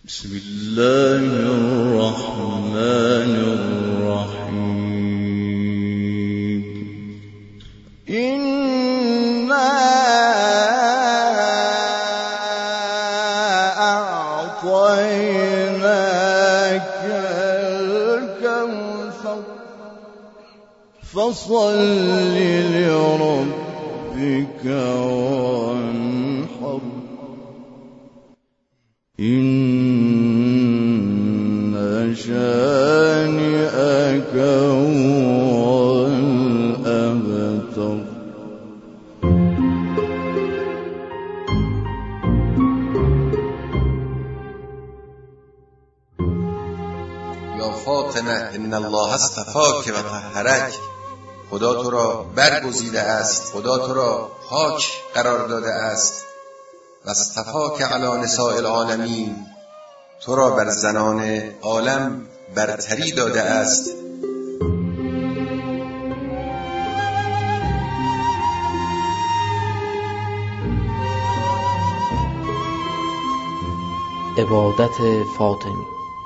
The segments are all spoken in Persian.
بسم الله الرحمن الرحیم. إنا أعطيناك الكوثر فصل لربك وانحر إن شانئك هو الأبتر. یا فاطمه ان الله اصطفاک و طهرک، خدا تو را برگزیده است، خدا تو را پاک قرار داده است. و اصطفاک علی نساء العالمین، تو را بر زنان عالم برتری داده است. عبادت فاطمی.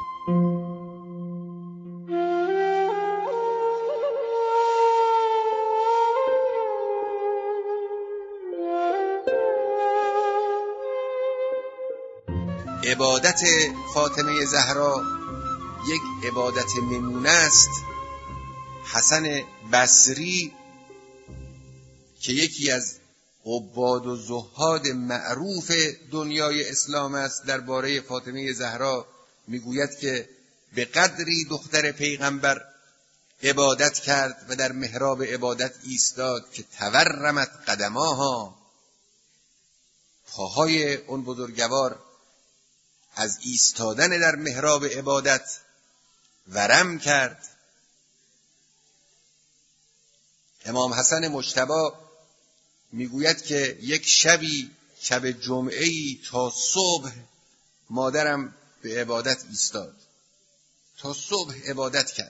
عبادت فاطمه زهرا یک عبادت نمونه است. حسن بصری که یکی از عباد و زهاد معروف دنیای اسلام است، درباره فاطمه زهرا میگوید که به قدری دختر پیغمبر عبادت کرد و در محراب عبادت ایستاد که تورمت قدماها، پاهای اون بزرگوار از ایستادن در محراب عبادت ورم کرد. امام حسن مجتبی میگوید که یک شبی، شب جمعه‌ای، تا صبح مادرم به عبادت ایستاد، تا صبح عبادت کرد،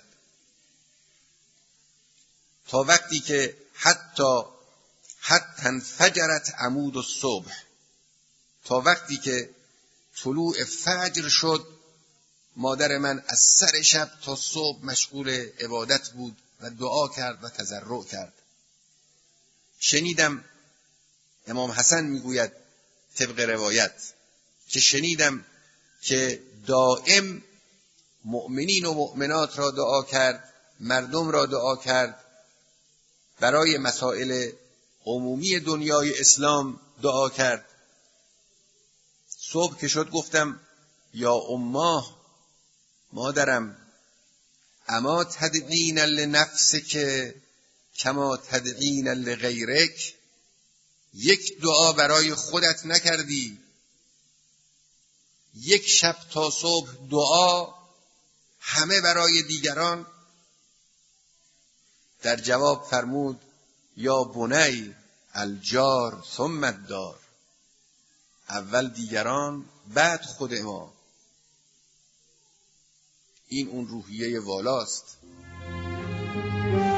تا وقتی که حتی انفجرت عمود الصبح، تا وقتی که طلوع فجر شد. مادر من از سر شب تا صبح مشغول عبادت بود و دعا کرد و تضرع کرد. شنیدم، امام حسن میگوید طبق روایت، که شنیدم که دائم مؤمنین و مؤمنات را دعا کرد، مردم را دعا کرد، برای مسائل عمومی دنیای اسلام دعا کرد. صبح که شد گفتم یا اماه، مادرم، اما تدعین لنفسک کما تدعین لغیرک، یک دعا برای خودت نکردی؟ یک شب تا صبح دعا، همه برای دیگران. در جواب فرمود یا بنی الجار ثم الدار، اول دیگران بعد خود ما. این اون روحیه والاست.